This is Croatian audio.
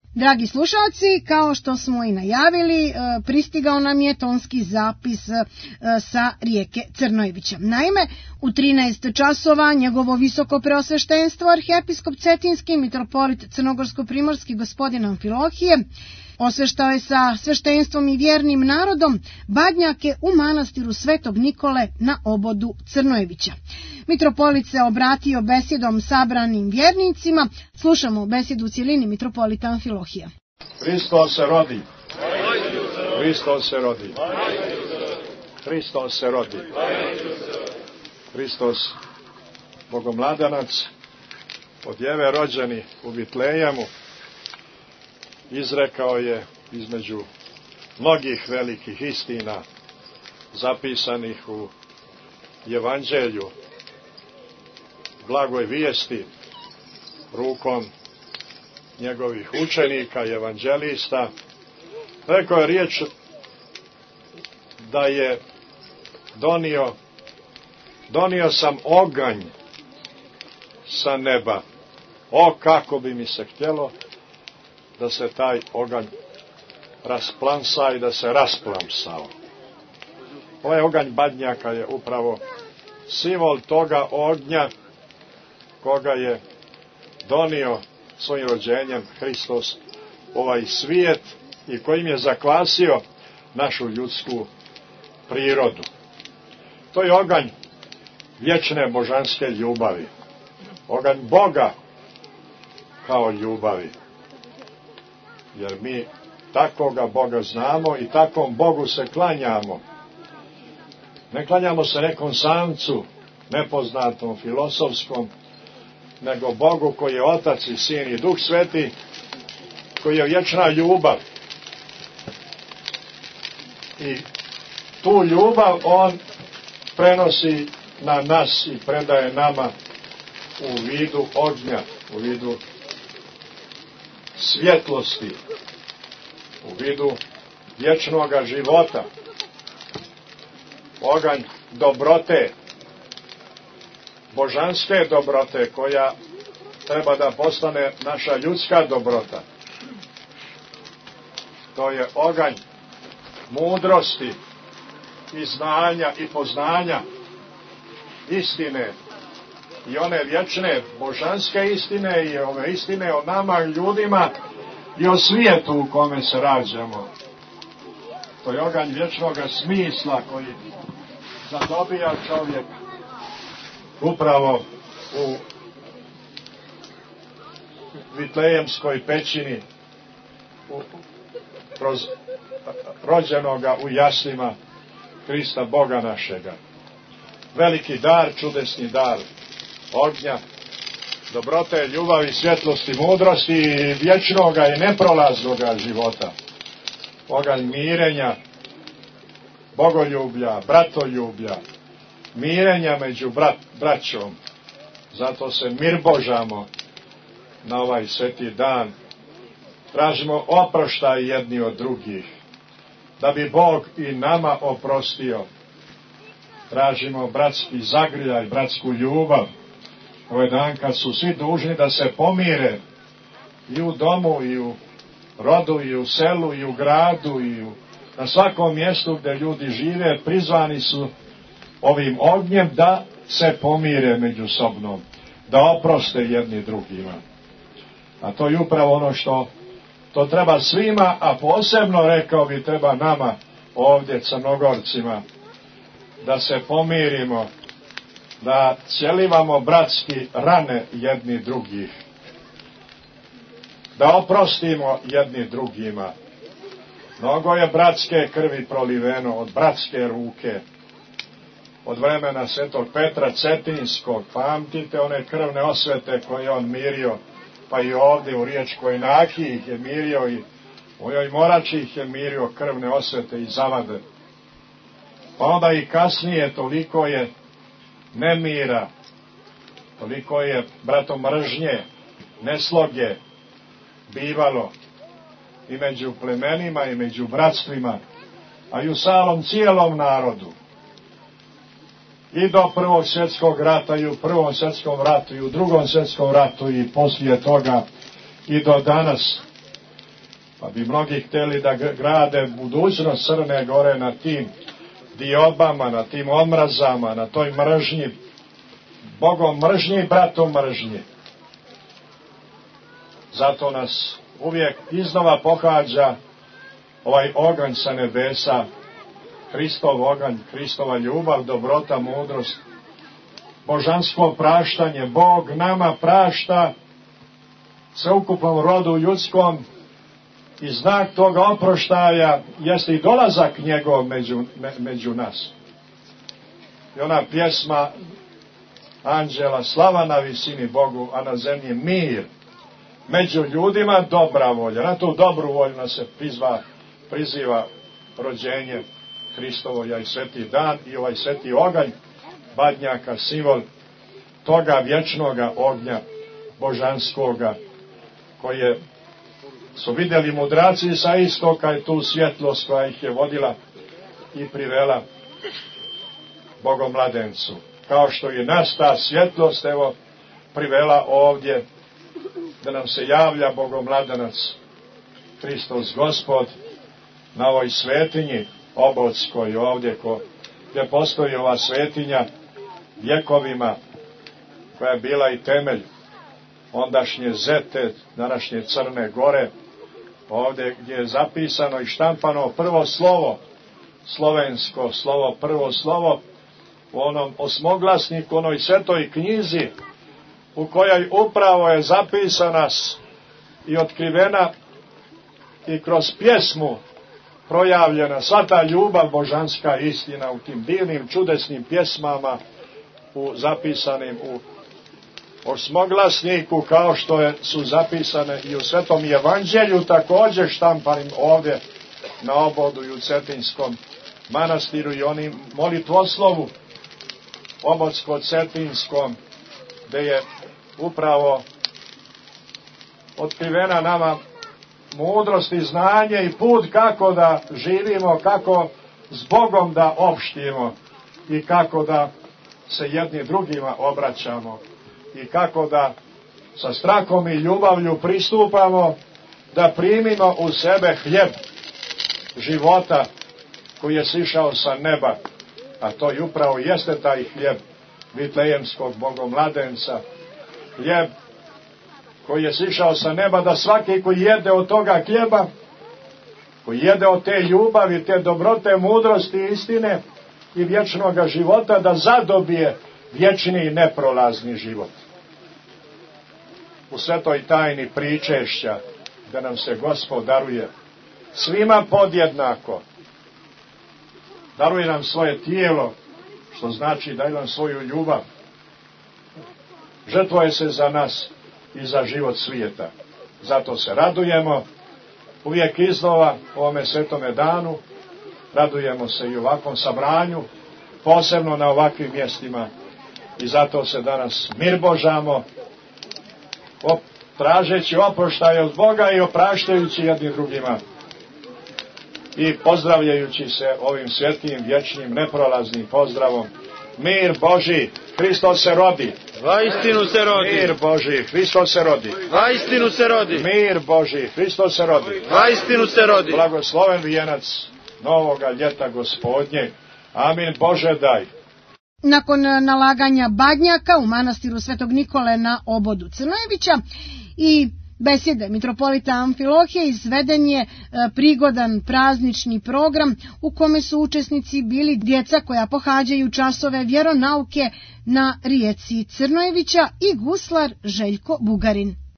Dragi slušalci, kao što smo i najavili, pristigao nam je tonski zapis sa rijeke Crnojevića. Naime, u 13 časova njegovo visoko preosveštenstvo arhijepiskop Cetinski, mitropolit crnogorsko-primorski gospodin Amfilohije, osveštao je sa sveštenstvom i vjernim narodom badnjake u manastiru Svetog Nikole na obodu Crnojevića. Mitropolit se obratio besjedom sabranim vjernicima. Slušamo besjedu u cjelini mitropolita Amfilohija. Hristos se rodi. Hristos se rodi. Hristos se rodi. Hristos, Bogomladanac, od Djeve rođeni u Vitlejemu, izrekao je između mnogih velikih istina zapisanih u Evanđelju, blagoj vijesti, rukom njegovih učenika, evanđelista. Rekao je riječ da je donio sam oganj sa neba. O, kako bi mi se htjelo da se taj oganj rasplamsa i da se rasplamsao. Ovaj oganj badnjaka je upravo simbol toga ognja koga je donio svojim rođenjem Hristos ovaj svijet i kojim je zakvasio našu ljudsku prirodu. To je oganj vječne božanske ljubavi. Oganj Boga kao ljubavi. Jer mi takvoga Boga znamo i takvom Bogu se klanjamo. Ne klanjamo se nekom samcu, nepoznatom, filosofskom, nego Bogu koji je Otac i Sin i Duh Sveti, koji je vječna ljubav. I tu ljubav on prenosi na nas i predaje nama u vidu ognja, u vidu svjetlosti, u vidu vječnoga života. Oganj dobrote, božanske dobrote, koja treba da postane naša ljudska dobrota. To je oganj mudrosti i znanja i poznanja istine i one vječne božanske istine i ove istine o nama ljudima i o svijetu u kome se rađamo. To je oganj vječnoga smisla koji zadobija čovjek upravo u Vitlejemskoj pećini, kroz rođenoga u jaslima Krista Boga našega. Veliki dar, čudesni dar ognja, dobrote, ljubavi, svjetlosti, mudrosti i vječnoga i neprolaznoga života. Oganj mirenja, bogoljublja, bratoljublja, mirenja među braćom. Zato se mirbožamo na ovaj sveti dan. Tražimo oproštaj jedni od drugih, da bi Bog i nama oprostio. Tražimo bratski zagrljaj, bratsku ljubav. Ovaj dan kad su svi dužni da se pomire i u domu, i u rodu, i u selu, i u gradu, i na svakom mjestu gdje ljudi žive, prizvani su ovim ognjem da se pomire međusobno, da oproste jedni drugima. A to je upravo ono što to treba svima, a posebno, rekao bi, treba nama ovdje Crnogorcima, da se pomirimo, da cijelivamo bratski rane jedni drugih, da oprostimo jedni drugima. Mnogo je bratske krvi proliveno od bratske ruke, od vremena svetog Petra Cetinskog. Pamtite one krvne osvete koje on mirio, pa i ovdje u Riječkoj Naki ih je mirio i u Joj Morači ih je mirio krvne osvete i zavade. Pa onda i kasnije toliko je nemira, toliko je, brato, mržnje, nesloge bivalo i među plemenima i među bratstvima, a i u samom cijelom narodu. I do Prvog svjetskog rata, i u Prvom svjetskom ratu, i u Drugom svjetskom ratu, i poslije toga, i do danas. Pa bi mnogi htjeli da grade budućnost Crne Gore na tim diobama, na tim omrazama, na toj mržnji, Bogom mržnji i bratom mržnji. Zato nas uvijek iznova pohađa ovaj oganj sa nebesa, Hristov oganj, Hristova ljubav, dobrota, mudrost, božansko praštanje. Bog nama prašta sveukupnom rodu ljudskom i znak toga oproštaja jeste i dolazak njegov među nas. I ona pjesma anđela, slava na visini Bogu, a na zemlji mir. Među ljudima dobra volja. Na tu dobru volju nas se priziva rođenje Hristovo, i sveti dan i ovaj sveti oganj badnjaka, simbol toga vječnoga ognja božanskoga, koje su vidjeli mudraci sa istoka i tu svjetlost koja ih je vodila i privela Bogomladencu. Kao što je nas ta svjetlost, evo, privela ovdje, da nam se javlja Bogomladenac, Hristos Gospod, na ovoj svetinji obodskoj ovdje, gdje postoji ova svetinja vjekovima, koja je bila i temelj ondašnje Zete, današnje Crne Gore, ovdje gdje je zapisano i štampano prvo slovo, slovensko slovo, prvo slovo, u onom osmoglasniku, onoj svetoj knjizi, u kojoj upravo je zapisana i otkrivena i kroz pjesmu projavljena sva ta ljubav, božanska istina u tim divnim, čudesnim pjesmama zapisanim u osmoglasniku, kao što su zapisane i u Svetom Evanđelju, također štampanim ovdje na obodu i u Cetinskom manastiru i onim molitvoslovu obodsko-cetinskom, gdje je upravo otkrivena nama mudrost i znanje i put kako da živimo, kako s Bogom da opštimo i kako da se jedni drugima obraćamo i kako da sa strahom i ljubavlju pristupamo da primimo u sebe hljeb života koji je sišao sa neba, a to i upravo jeste taj hljeb vitlejemskog Bogomladenca, hljeb koji je sišao sa neba, da svaki koji jede od toga hljeba, koji jede od te ljubavi, te dobrote, mudrosti, istine i vječnoga života, da zadobije vječni i neprolazni život. U svetoj tajni pričešća, da nam se Gospod daruje svima podjednako, daruje nam svoje tijelo, što znači daje nam svoju ljubav, žrtvuje se za nas i za život svijeta. Zato se radujemo uvijek iznova u ovome svetome danu, radujemo se i u ovakvom sabranju, posebno na ovakvim mjestima, i zato se danas mirbožamo, tražeći oproštaj od Boga i opraštajući jednim drugima i pozdravljajući se ovim svjetim, vječnim, neprolaznim pozdravom. Mir Boži, Hristos se rodi. Vaistinu se rodi. Mir Boži, Hristos se rodi. Vaistinu se rodi. Mir Boži, Hristos se rodi. Vaistinu se rodi. Blagosloven vijenac novoga ljeta Gospodnjeg. Amin. Bože daj. Nakon nalaganja badnjaka u manastiru Svetog Nikole na obodu Crnojevića i besjede mitropolita Amfilohije, izveden je prigodan praznični program u kome su učesnici bili djeca koja pohađaju časove vjeronauke na rijeci Crnojevića i guslar Željko Bugarin.